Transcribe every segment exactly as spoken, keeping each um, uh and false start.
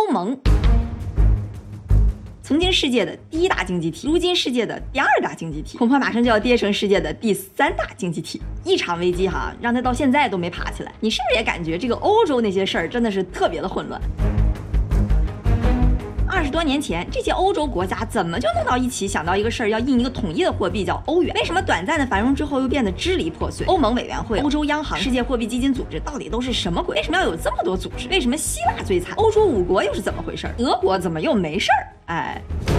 欧盟。曾经世界的第一大经济体，如今世界的第二大经济体，恐怕马上就要跌成世界的第三大经济体。一场危机哈，让它到现在都没爬起来。你是不是也感觉这个欧洲那些事儿真的是特别的混乱？二十多年前，这些欧洲国家怎么就弄到一起，想到一个事儿，要印一个统一的货币叫欧元？为什么短暂的繁荣之后又变得支离破碎？欧盟委员会、欧洲央行、世界货币基金组织到底都是什么鬼？为什么要有这么多组织？为什么希腊最惨？欧洲五国又是怎么回事？德国怎么又没事儿？哎。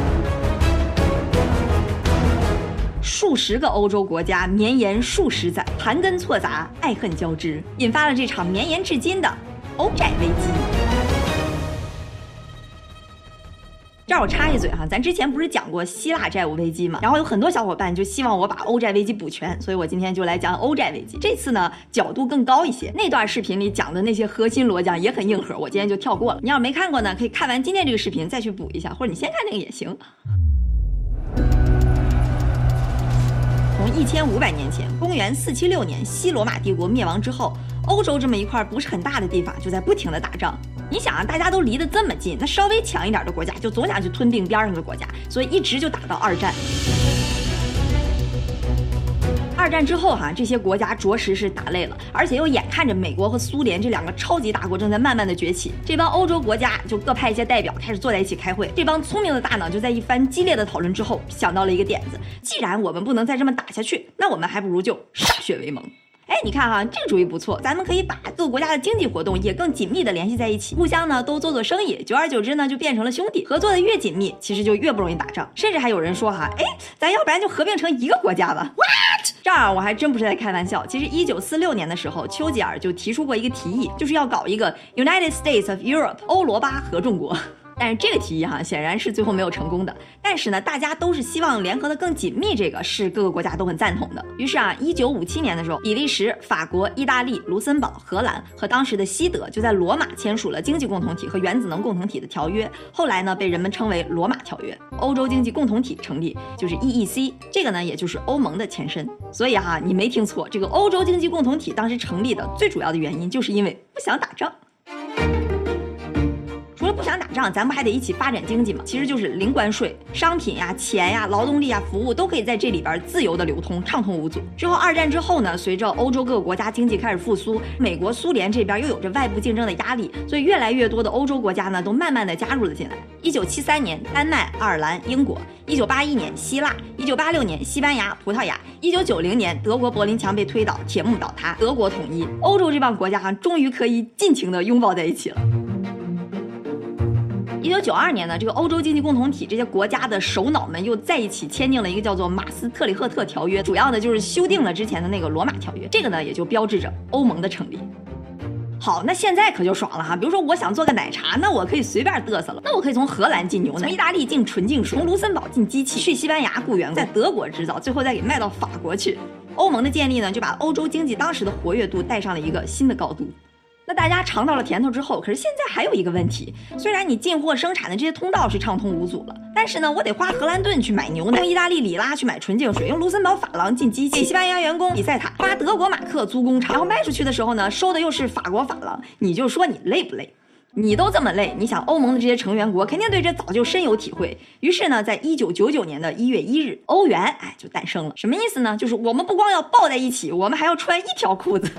数十个欧洲国家绵延数十载，盘根错杂，爱恨交织，引发了这场绵延至今的欧债危机。这儿我插一嘴哈，咱之前不是讲过希腊债务危机吗？然后有很多小伙伴就希望我把欧债危机补全，所以我今天就来讲欧债危机。这次呢角度更高一些，那段视频里讲的那些核心逻辑也很硬核，我今天就跳过了。你要是没看过呢，可以看完今天这个视频再去补一下，或者你先看那个也行。从一千五百年前，公元四七六年，西罗马帝国灭亡之后，欧洲这么一块不是很大的地方就在不停的打仗。你想啊，大家都离得这么近，那稍微强一点的国家就总想去吞并边上的国家，所以一直就打到二战。二战之后哈，这些国家着实是打累了，而且又眼看着美国和苏联这两个超级大国正在慢慢的崛起，这帮欧洲国家就各派一些代表开始坐在一起开会。这帮聪明的大脑就在一番激烈的讨论之后，想到了一个点子：既然我们不能再这么打下去，那我们还不如就歃血为盟。哎，你看哈，这个主意不错，咱们可以把各个国家的经济活动也更紧密的联系在一起，互相呢都做做生意，久而久之呢就变成了兄弟，合作的越紧密，其实就越不容易打仗。甚至还有人说哈，哎，咱要不然就合并成一个国家吧 ？What？ 这儿我还真不是在开玩笑。其实一九四六年的时候，丘吉尔就提出过一个提议，就是要搞一个 United States of Europe 欧罗巴合众国。但是这个提议哈，显然是最后没有成功的。但是呢，大家都是希望联合的更紧密，这个是各个国家都很赞同的。于是啊，一九五七年的时候，比利时、法国、意大利、卢森堡、荷兰和当时的西德就在罗马签署了经济共同体和原子能共同体的条约。后来呢，被人们称为罗马条约。欧洲经济共同体成立，就是 E E C， 这个呢，也就是欧盟的前身。所以哈，你没听错，这个欧洲经济共同体当时成立的最主要的原因，就是因为不想打仗。除了不想打仗，咱不还得一起发展经济吗？其实就是零关税，商品呀、钱呀、劳动力呀、服务都可以在这里边自由的流通，畅通无阻。之后二战之后呢，随着欧洲各个国家经济开始复苏，美国、苏联这边又有着外部竞争的压力，所以越来越多的欧洲国家呢都慢慢的加入了进来。一九七三年，丹麦、爱尔兰、英国；一九八一年，希腊；一九八六年，西班牙、葡萄牙；一九九零年，德国柏林墙被推倒，铁幕倒塌，德国统一，欧洲这帮国家哈终于可以尽情的拥抱在一起了。一九九二年呢，这个欧洲经济共同体这些国家的首脑们又在一起签订了一个叫做马斯特里赫特条约，主要呢就是修订了之前的那个罗马条约，这个呢也就标志着欧盟的成立。好，那现在可就爽了哈！比如说我想做个奶茶，那我可以随便嘚瑟了，那我可以从荷兰进牛奶，从意大利进纯净水，从卢森堡进机器，去西班牙雇员工，在德国制造，最后再给卖到法国去。欧盟的建立呢，就把欧洲经济当时的活跃度带上了一个新的高度。那大家尝到了甜头之后，可是现在还有一个问题，虽然你进货生产的这些通道是畅通无阻了，但是呢，我得花荷兰盾去买牛奶，用意大利里拉去买纯净水，用卢森堡法郎进机器，给西班牙员工比赛塔，花德国马克租工厂，然后卖出去的时候呢，收的又是法国法郎，你就说你累不累？你都这么累，你想欧盟的这些成员国肯定对这早就深有体会。于是呢，在一九九九年的一月一日，欧元哎就诞生了。什么意思呢？就是我们不光要抱在一起，我们还要穿一条裤子。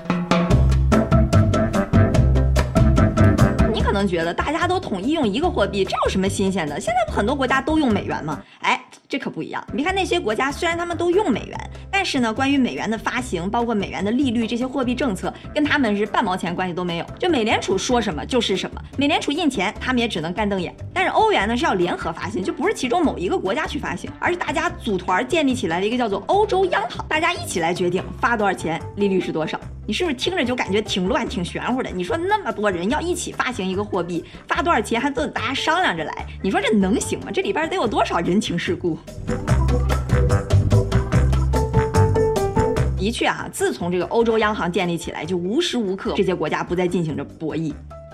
可能觉得大家都统一用一个货币，这有什么新鲜的？现在不很多国家都用美元吗？哎，这可不一样。你看那些国家，虽然他们都用美元，但是呢，关于美元的发行，包括美元的利率这些货币政策，跟他们是半毛钱关系都没有。就美联储说什么就是什么，美联储印钱，他们也只能干瞪眼。但是欧元呢是要联合发行，就不是其中某一个国家去发行，而是大家组团建立起来了一个叫做欧洲央行，大家一起来决定发多少钱，利率是多少。你是不是听着就感觉挺乱挺玄乎的？你说那么多人要一起发行一个货币，发多少钱还都得大家商量着来，你说这能行吗？这里边得有多少人情世故？的确啊，自从这个欧洲央行建立起来，就无时无刻这些国家不再进行着博弈。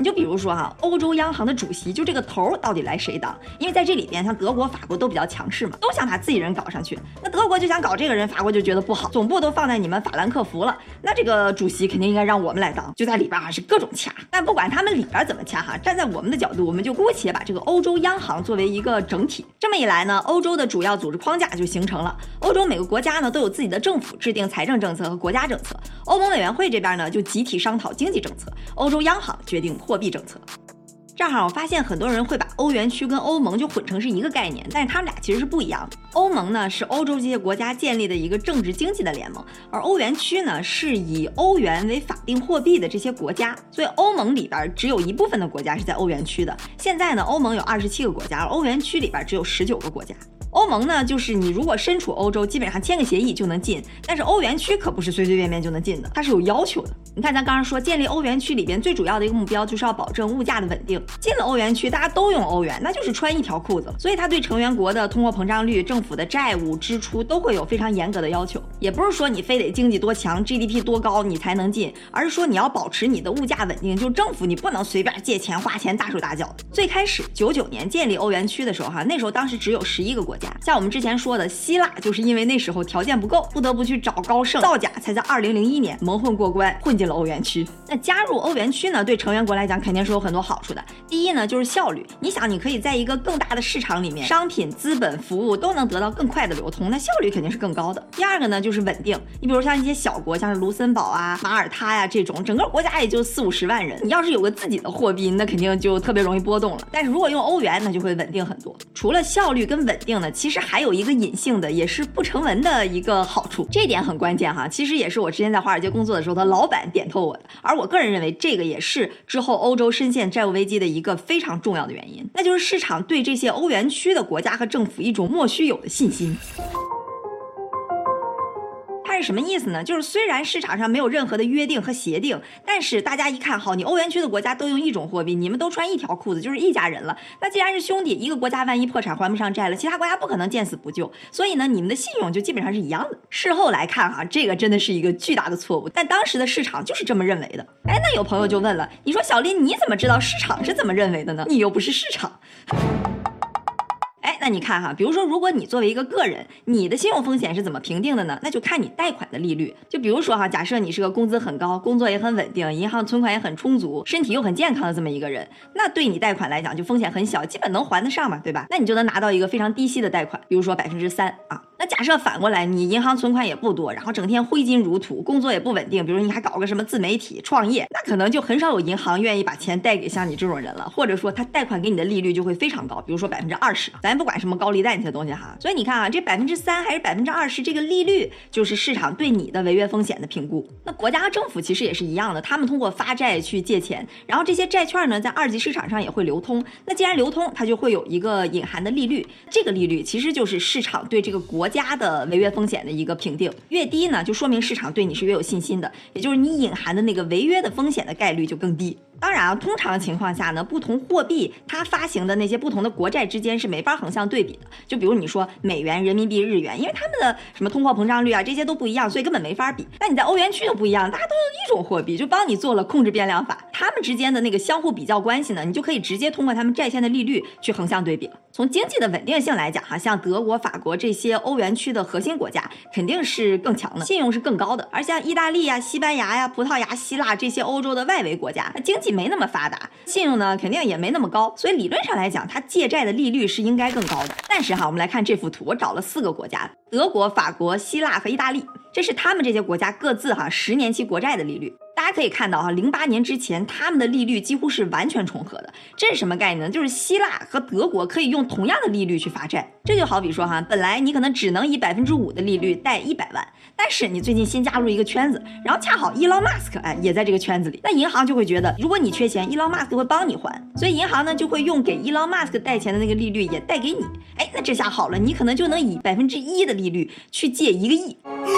你就比如说哈，欧洲央行的主席就这个头到底来谁当？因为在这里边，像德国、法国都比较强势嘛，都想把自己人搞上去。那德国就想搞这个人，法国就觉得不好，总部都放在你们法兰克福了，那这个主席肯定应该让我们来当。就在里边啊是各种掐，但不管他们里边怎么掐哈，站在我们的角度，我们就姑且把这个欧洲央行作为一个整体。这么一来呢，欧洲的主要组织框架就形成了。欧洲每个国家呢都有自己的政府制定财政政策和国家政策，欧盟委员会这边呢就集体商讨经济政策，欧洲央行决定货币政策。正好我发现很多人会把欧元区跟欧盟就混成是一个概念，但是他们俩其实是不一样的。欧盟呢是欧洲这些国家建立的一个政治经济的联盟，而欧元区呢是以欧元为法定货币的这些国家，所以欧盟里边只有一部分的国家是在欧元区的。现在呢，欧盟有二十七个国家，而欧元区里边只有十九个国家。欧盟呢，就是你如果身处欧洲，基本上签个协议就能进，但是欧元区可不是随随便便就能进的，它是有要求的。你看咱刚刚说建立欧元区里边最主要的一个目标就是要保证物价的稳定，进了欧元区大家都用欧元，那就是穿一条裤子，所以它对成员国的通货膨胀率、政府的债务支出都会有非常严格的要求。也不是说你非得经济多强 G D P 多高你才能进，而是说你要保持你的物价稳定，就是政府你不能随便借钱花钱大手大脚的。最开始九九年建立欧元区的时候哈，那时候当时只有十一个国家，像我们之前说的希腊就是因为那时候条件不够，不得不去找高盛造假，才在二零零一年蒙混过关混进了欧元区。那加入欧元区呢，对成员国来讲肯定是有很多好处的。第一呢就是效率，你想你可以在一个更大的市场里面，商品、资本、服务都能得到更快的流通，那效率肯定是更高的。第二个呢就是稳定，你比如像一些小国，像是卢森堡啊、马耳他呀、啊、这种，整个国家也就四五十万人，你要是有个自己的货币，那肯定就特别容易波动了。但是如果用欧元，那就会稳定很多。除了效率跟稳定呢，其实还有一个隐性的，也是不成文的一个好处，这点很关键哈。其实也是我之前在华尔街工作的时候，他老板点透我的。而我个人认为，这个也是之后欧洲深陷债务危机的一个非常重要的原因，那就是市场对这些欧元区的国家和政府一种莫须有的信心。它是什么意思呢？就是虽然市场上没有任何的约定和协定，但是大家一看好，你欧元区的国家都用一种货币，你们都穿一条裤子，就是一家人了。那既然是兄弟，一个国家万一破产还不上债了，其他国家不可能见死不救，所以呢，你们的信用就基本上是一样的。事后来看哈，这个真的是一个巨大的错误，但当时的市场就是这么认为的。哎，那有朋友就问了，你说小林你怎么知道市场是怎么认为的呢？你又不是市场。哎，那你看哈，比如说如果你作为一个个人，你的信用风险是怎么评定的呢？那就看你贷款的利率。就比如说哈，假设你是个工资很高，工作也很稳定，银行存款也很充足，身体又很健康的这么一个人，那对你贷款来讲就风险很小，基本能还得上嘛，对吧？那你就能拿到一个非常低息的贷款，比如说百分之三啊。那假设反过来，你银行存款也不多，然后整天挥金如土，工作也不稳定，比如你还搞个什么自媒体创业，那可能就很少有银行愿意把钱贷给像你这种人了，或者说他贷款给你的利率就会非常高，比如说百分之二十，咱不管什么高利贷这些东西哈。所以你看啊，这百分之三还是百分之二十，这个利率就是市场对你的违约风险的评估。那国家和政府其实也是一样的，他们通过发债去借钱，然后这些债券呢在二级市场上也会流通。那既然流通，它就会有一个隐含的利率，这个利率其实就是市场对这个国家的违约风险的一个评定。越低呢，就说明市场对你是越有信心的，也就是你隐含的那个违约的风险的概率就更低。当然啊，通常情况下呢，不同货币它发行的那些不同的国债之间是没法横向对比的。就比如你说美元、人民币、日元，因为他们的什么通货膨胀率啊这些都不一样，所以根本没法比。那你在欧元区就不一样，大家都用一种货币，就帮你做了控制变量法，他们之间的那个相互比较关系呢，你就可以直接通过他们债券的利率去横向对比了。从经济的稳定性来讲哈，像德国、法国这些欧元区的核心国家肯定是更强的，信用是更高的。而像意大利呀、西班牙呀、葡萄牙、希腊这些欧洲的外围国家，经济没那么发达，信用呢肯定也没那么高，所以理论上来讲，它借债的利率是应该更高的。但是哈，我们来看这幅图，我找了四个国家，德国、法国、希腊和意大利，这是他们这些国家各自哈十年期国债的利率。大家可以看到哈，零八年之前他们的利率几乎是完全重合的。这是什么概念呢？就是希腊和德国可以用同样的利率去发债。这就好比说哈，本来你可能只能以百分之五的利率贷一百万，但是你最近新加入一个圈子，然后恰好伊隆马斯克哎也在这个圈子里，那银行就会觉得，如果你缺钱，伊隆马斯克会帮你还，所以银行呢就会用给伊隆马斯克贷钱的那个利率也贷给你。哎，那这下好了，你可能就能以百分之一的利率去借一个亿。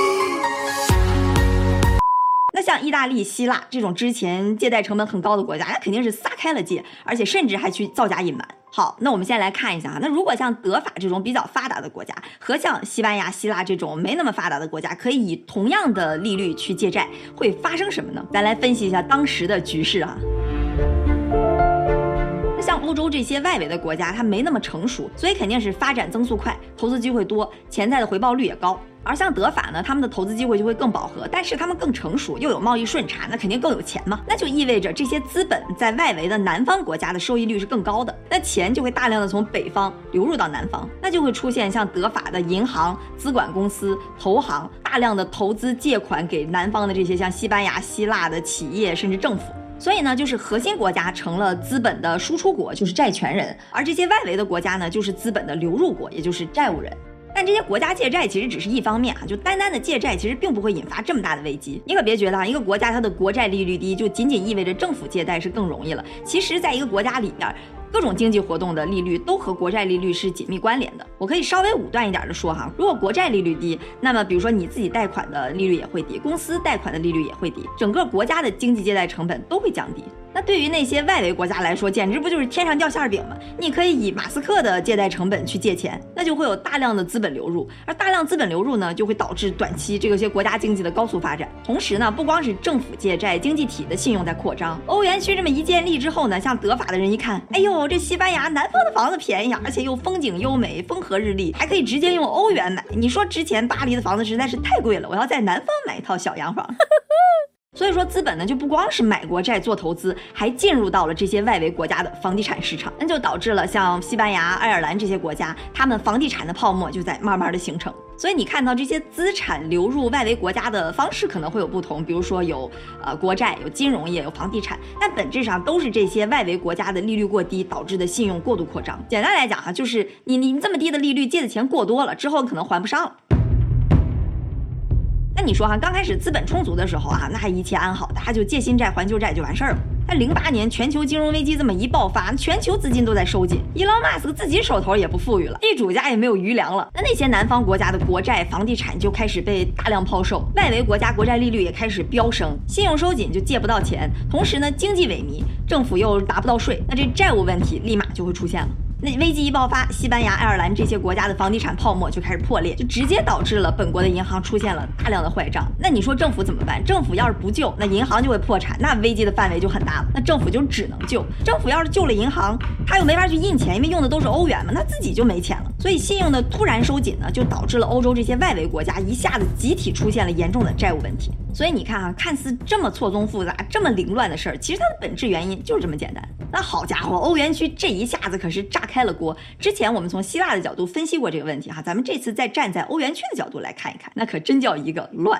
那像意大利、希腊这种之前借贷成本很高的国家，那肯定是撒开了借，而且甚至还去造假隐瞒。好，那我们先来看一下，那如果像德法这种比较发达的国家和像西班牙、希腊这种没那么发达的国家可以以同样的利率去借债，会发生什么呢？咱来分析一下当时的局势啊。 像欧洲这些外围的国家，它没那么成熟，所以肯定是发展增速快，投资机会多，潜在的回报率也高。而像德法呢，他们的投资机会就会更饱和，但是他们更成熟，又有贸易顺差，那肯定更有钱嘛。那就意味着这些资本在外围的南方国家的收益率是更高的，那钱就会大量的从北方流入到南方，那就会出现像德法的银行、资管公司、投行大量的投资借款给南方的这些像西班牙、希腊的企业甚至政府。所以呢，就是核心国家成了资本的输出国，就是债权人，而这些外围的国家呢，就是资本的流入国，也就是债务人。但这些国家借债其实只是一方面啊，就单单的借债其实并不会引发这么大的危机。你可别觉得啊，一个国家它的国债利率低，就仅仅意味着政府借贷是更容易了。其实，在一个国家里边，各种经济活动的利率都和国债利率是紧密关联的。我可以稍微武断一点的说哈，如果国债利率低，那么比如说你自己贷款的利率也会低，公司贷款的利率也会低，整个国家的经济借贷成本都会降低。那对于那些外围国家来说，简直不就是天上掉馅饼吗？你可以以马斯克的借贷成本去借钱，那就会有大量的资本流入，而大量资本流入呢，就会导致短期这个些国家经济的高速发展。同时呢，不光是政府借债，经济体的信用在扩张。欧元区这么一建立之后呢，像德法的人一看，哎呦，这西班牙南方的房子便宜，而且又风景优美，风和日丽，还可以直接用欧元买。你说之前巴黎的房子实在是太贵了，我要在南方买一套小洋房。所以说资本呢就不光是买国债做投资，还进入到了这些外围国家的房地产市场，那就导致了像西班牙、爱尔兰这些国家，他们房地产的泡沫就在慢慢的形成。所以你看到这些资产流入外围国家的方式可能会有不同，比如说有呃国债、有金融业、有房地产，但本质上都是这些外围国家的利率过低导致的信用过度扩张。简单来讲哈，就是你你这么低的利率借的钱过多了，之后可能还不上了。那你说哈，刚开始资本充足的时候啊，那还一切安好，大家就借新债还旧债就完事儿了。但零八年全球金融危机这么一爆发，全球资金都在收紧，伊隆马斯克自己手头也不富裕了，地主家也没有余粮了。那那些南方国家的国债、房地产就开始被大量抛售，外围国家国债利率也开始飙升，信用收紧就借不到钱，同时呢，经济萎靡，政府又拿不到税，那这债务问题立马就会出现了。那危机一爆发，西班牙、爱尔兰这些国家的房地产泡沫就开始破裂，就直接导致了本国的银行出现了大量的坏账。那你说政府怎么办？政府要是不救，那银行就会破产，那危机的范围就很大了。那政府就只能救。政府要是救了银行，他又没法去印钱，因为用的都是欧元嘛，那自己就没钱了。所以信用的突然收紧呢，就导致了欧洲这些外围国家一下子集体出现了严重的债务问题。所以你看啊，看似这么错综复杂、这么凌乱的事儿，其实它的本质原因就是这么简单。那好家伙，欧元区这一下子可是炸开了锅。之前我们从希腊的角度分析过这个问题哈，咱们这次再站在欧元区的角度来看一看，那可真叫一个乱。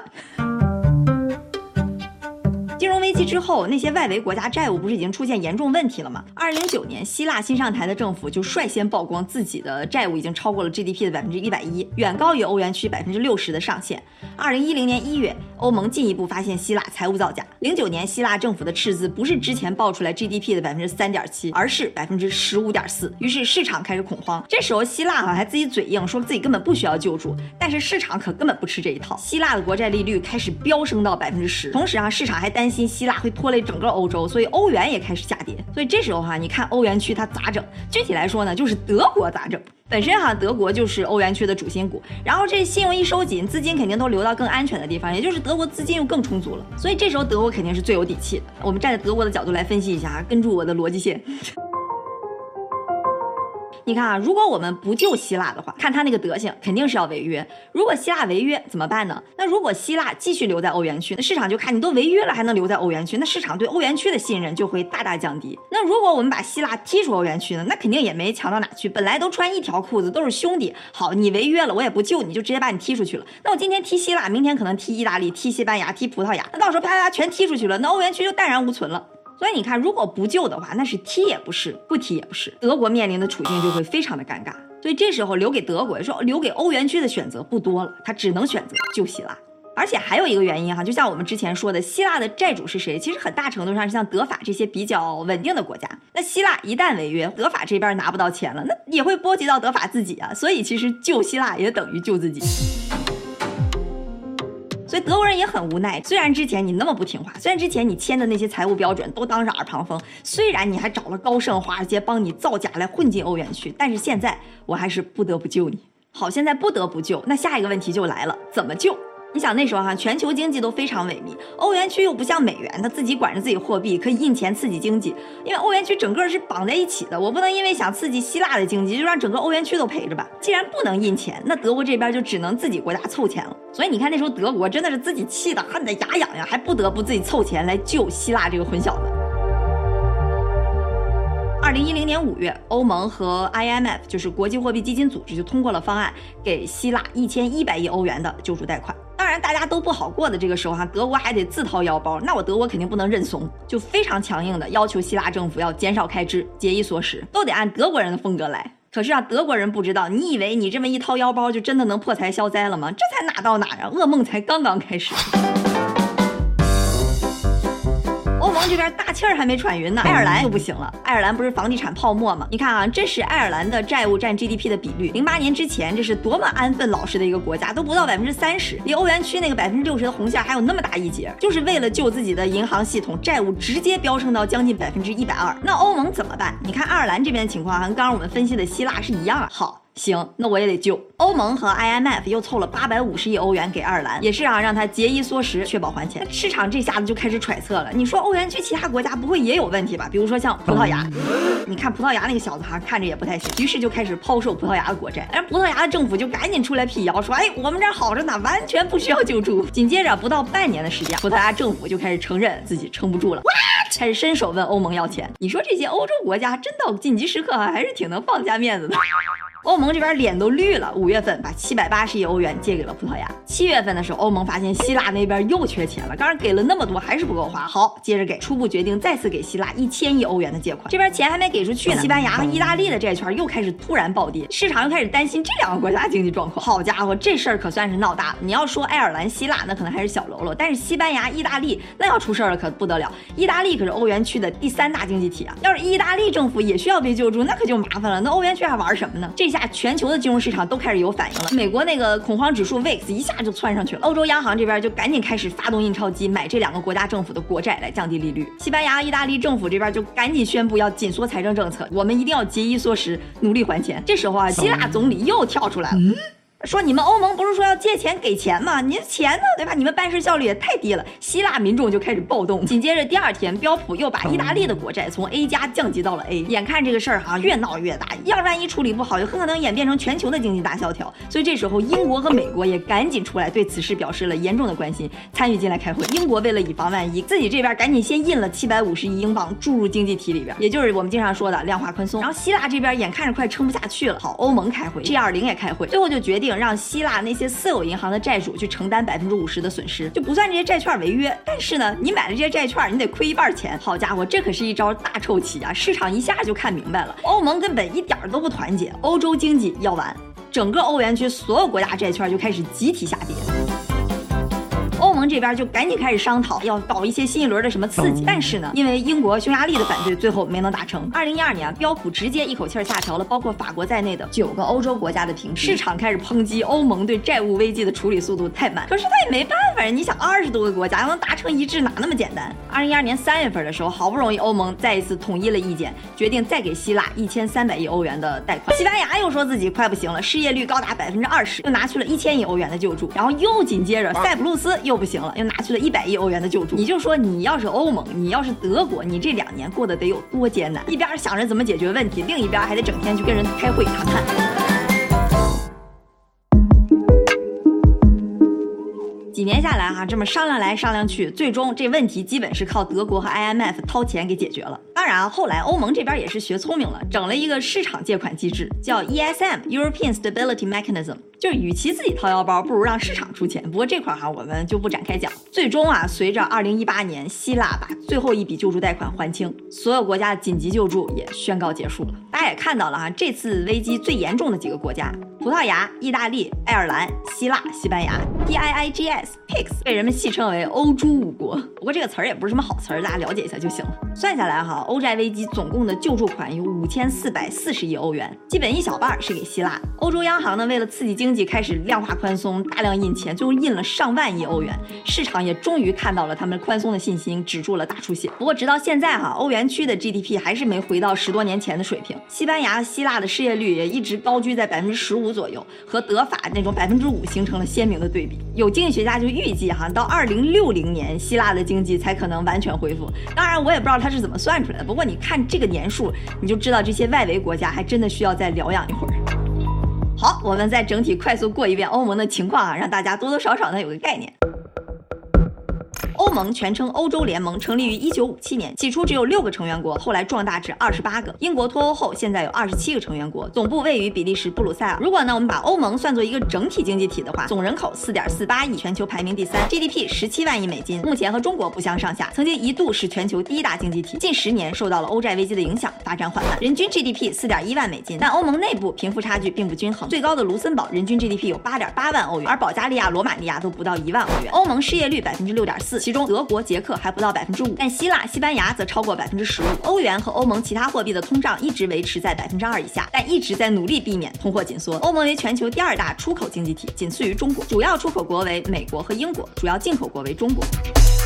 金融危机之后，那些外围国家债务不是已经出现严重问题了吗？二零零九年，希腊新上台的政府就率先曝光自己的债务已经超过了 G D P 的百分之一百一，远高于欧元区百分之六十的上限。二零一零年一月，欧盟进一步发现希腊财务造假。零九年，希腊政府的赤字不是之前报出来 G D P 的百分之三点七，而是百分之十五点四。于是市场开始恐慌。这时候希腊啊还自己嘴硬，说自己根本不需要救助，但是市场可根本不吃这一套。希腊的国债利率开始飙升到百分之十，同时啊市场还担心希腊会拖累整个欧洲，所以欧元也开始下跌。所以这时候哈、啊，你看欧元区它咋整？具体来说呢，就是德国咋整。本身哈、啊，德国就是欧元区的主心骨，然后这信用一收紧，资金肯定都流到更安全的地方，也就是德国资金又更充足了。所以这时候德国肯定是最有底气的。我们站在德国的角度来分析一下，跟住我的逻辑线。你看啊，如果我们不救希腊的话，看他那个德行，肯定是要违约。如果希腊违约怎么办呢？那如果希腊继续留在欧元区，那市场就看你都违约了还能留在欧元区，那市场对欧元区的信任就会大大降低。那如果我们把希腊踢出欧元区呢，那肯定也没强到哪去，本来都穿一条裤子，都是兄弟。好，你违约了，我也不救你，就直接把你踢出去了。那我今天踢希腊，明天可能踢意大利、踢西班牙、踢葡萄牙，那到时候啪啪啪全踢出去了，那欧元区就淡然无存了。所以你看，如果不救的话，那是踢也不是，不踢也不是，德国面临的处境就会非常的尴尬。所以这时候留给德国，说留给欧元区的选择不多了，他只能选择救希腊。而且还有一个原因哈，就像我们之前说的，希腊的债主是谁？其实很大程度上是像德法这些比较稳定的国家。那希腊一旦违约，德法这边拿不到钱了，那也会波及到德法自己啊。所以其实救希腊也等于救自己。所以德国人也很无奈，虽然之前你那么不听话，虽然之前你签的那些财务标准都当是耳旁风，虽然你还找了高盛、华尔街帮你造假来混进欧元区，但是现在我还是不得不救你。好，现在不得不救，那下一个问题就来了，怎么救？ 你想那时候哈、啊，全球经济都非常萎靡，欧元区又不像美元，它自己管着自己货币，可以印钱刺激经济。因为欧元区整个是绑在一起的，我不能因为想刺激希腊的经济，就让整个欧元区都赔着吧。既然不能印钱，那德国这边就只能自己国家凑钱了。所以你看那时候德国真的是自己气得恨得牙痒痒，还不得不自己凑钱来救希腊这个混小子。二零一零年五月，欧盟和 I M F 就是国际货币基金组织就通过了方案，给希腊一千一百亿欧元的救助贷款。当然大家都不好过的这个时候哈，德国还得自掏腰包，那我德国肯定不能认怂，就非常强硬的要求希腊政府要减少开支，节衣缩食，都得按德国人的风格来。可是啊，德国人不知道，你以为你这么一掏腰包就真的能破财消灾了吗？这才哪到哪啊，噩梦才刚刚开始。欧盟这边大气儿还没喘匀呢，爱尔兰就不行了。爱尔兰不是房地产泡沫吗？你看啊，这是爱尔兰的债务占 G D P 的比率。零八年之前，这是多么安分老实的一个国家，都不到百分之三十，离欧元区那个百分之六十的红线还有那么大一截，就是为了救自己的银行系统，债务直接飙升到将近百分之一百二。那欧盟怎么办？你看爱尔兰这边的情况，和刚刚我们分析的希腊是一样啊。好。行，那我也得救。欧盟和 I M F 又凑了八百五十亿欧元给爱尔兰，也是啊，让他节衣缩食，确保还钱。市场这下子就开始揣测了，你说欧元区其他国家不会也有问题吧？比如说像葡萄牙，你看葡萄牙那个小子哈，看着也不太行，于是就开始抛售葡萄牙的国债，而葡萄牙的政府就赶紧出来辟谣，说，哎，我们这儿好着呢，完全不需要救助。紧接着不到半年的时间，葡萄牙政府就开始承认自己撑不住了，开始伸手问欧盟要钱。你说这些欧洲国家真到紧急时刻还是挺能放下面子的。欧盟这边脸都绿了，五月份把七百八十亿欧元借给了葡萄牙。七月份的时候，欧盟发现希腊那边又缺钱了，刚刚给了那么多还是不够花，好，接着给，初步决定再次给希腊一千亿欧元的借款。这边钱还没给出去呢，西班牙和意大利的债券又开始突然暴跌，市场又开始担心这两个国家经济状况。好家伙，这事儿可算是闹大了。你要说爱尔兰、希腊那可能还是小喽啰，但是西班牙、意大利那要出事了可不得了。意大利可是欧元区的第三大经济体啊，要是意大利政府也需要被救助，那可就麻烦了。那欧元区还玩什么呢？这下全球的金融市场都开始有反应了，美国那个恐慌指数 V I X 一下就窜上去了，欧洲央行这边就赶紧开始发动印钞机买这两个国家政府的国债来降低利率。西班牙、意大利政府这边就赶紧宣布要紧缩财政政策，我们一定要节衣缩食，努力还钱。这时候啊，希腊总理又跳出来了。嗯，说你们欧盟不是说要借钱给钱吗？你钱呢，对吧？你们办事效率也太低了。希腊民众就开始暴动。紧接着第二天，标普又把意大利的国债从 A 加降级到了 A。眼看这个事儿哈越闹越大，要万一处理不好，有很可能演变成全球的经济大萧条。所以这时候英国和美国也赶紧出来对此事表示了严重的关心，参与进来开会。英国为了以防万一，自己这边赶紧先印了七百五十亿英镑注入经济体里边，也就是我们经常说的量化宽松。然后希腊这边眼看着快撑不下去了，好，欧盟开会 ，G 二十 也开会，最后就决定让希腊那些私有银行的债主去承担百分之五十的损失，就不算这些债券违约。但是呢，你买了这些债券，你得亏一半钱。好家伙，这可是一招大臭棋啊！市场一下就看明白了，欧盟根本一点都不团结，欧洲经济要完，整个欧元区所有国家债券就开始集体下跌。欧盟这边就赶紧开始商讨要搞一些新一轮的什么刺激，但是呢，因为英国、匈牙利的反对，最后没能达成。二零一二年，标普直接一口气下调了包括法国在内的九个欧洲国家的评级，市场开始抨击欧盟对债务危机的处理速度太慢。可是他也没办法，你想二十多个国家要能达成一致，哪那么简单？二零一二年三月份的时候，好不容易欧盟再一次统一了意见，决定再给希腊一千三百亿欧元的贷款。西班牙又说自己快不行了，失业率高达百分之二十，又拿去了一千亿欧元的救助。然后又紧接着塞浦路斯又不行了，又拿去了一百亿欧元的救助。你就说你要是欧盟，你要是德国，你这两年过得得有多艰难？一边想着怎么解决问题，另一边还得整天去跟人开会谈判。几年下来哈、啊，这么商量来商量去，最终这问题基本是靠德国和 I M F 掏钱给解决了。当然啊，后来欧盟这边也是学聪明了，整了一个市场借款机制，叫 E S M European Stability Mechanism， 就是与其自己掏腰包，不如让市场出钱。不过这块哈、啊，我们就不展开讲。最终啊，随着二零一八年希腊把最后一笔救助贷款还清，所有国家的紧急救助也宣告结束了。大家也看到了哈、啊，这次危机最严重的几个国家：葡萄牙、意大利、爱尔兰、希腊、西班牙 ，P I I G S。P I G S 被人们戏称为欧猪五国，不过这个词儿也不是什么好词儿，大家了解一下就行了。算下来哈， 欧债危机总共的救助款有五千四百四十亿欧元，基本一小半是给希腊。欧洲央行呢，为了刺激经济，开始量化宽松，大量印钱，最后印了上万亿欧元。市场也终于看到了他们宽松的信心，止住了大出血。不过直到现在哈，欧元区的 G D P 还是没回到十多年前的水平。西班牙、希腊的失业率也一直高居在百分之十五左右，和德法那种百分之五形成了鲜明的对比。有经济学家就预计哈，到二零六零年，希腊的经济才可能完全恢复。当然，我也不知道他是怎么算出来的。不过你看这个年数，你就知道这些外围国家还真的需要再疗养一会儿。好，我们再整体快速过一遍欧盟的情况啊，让大家多多少少呢有个概念。欧盟全称欧洲联盟，成立于一九五七年，起初只有六个成员国，后来壮大至二十八个。英国脱欧后，现在有二十七个成员国，总部位于比利时布鲁塞尔。如果呢，我们把欧盟算作一个整体经济体的话，总人口 四点四八亿，全球排名第三 ，G D P 十七万亿美金，目前和中国不相上下，曾经一度是全球第一大经济体。近十年受到了欧债危机的影响，发展缓慢，人均 G D P 四点一万美金。但欧盟内部贫富差距并不均衡，最高的卢森堡人均 G D P 有八点八万欧元，而保加利亚、罗马尼亚都不到一万欧元。欧盟失业率 百分之六点四， 其中德国、捷克还不到 百分之五， 但希腊、西班牙则超过 百分之十五。欧元和欧盟其他货币的通胀一直维持在 百分之二 以下，但一直在努力避免通货紧缩。欧盟为全球第二大出口经济体，仅次于中国，主要出口国为美国和英国，主要进口国为中国。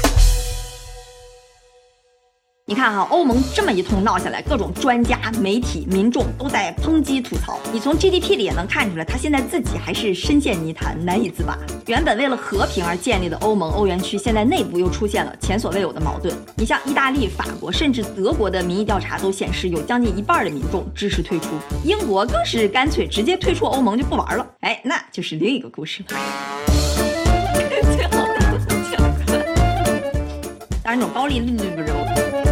你看哈，欧盟这么一通闹下来，各种专家、媒体、民众都在抨击吐槽。你从 G D P 里也能看出来，他现在自己还是深陷泥潭，难以自拔。原本为了和平而建立的欧盟欧元区，现在内部又出现了前所未有的矛盾。你像意大利、法国，甚至德国的民意调查都显示，有将近一半的民众支持退出。英国更是干脆直接退出欧盟就不玩了。哎，那就是另一个故事了。当然，这种高利率不是。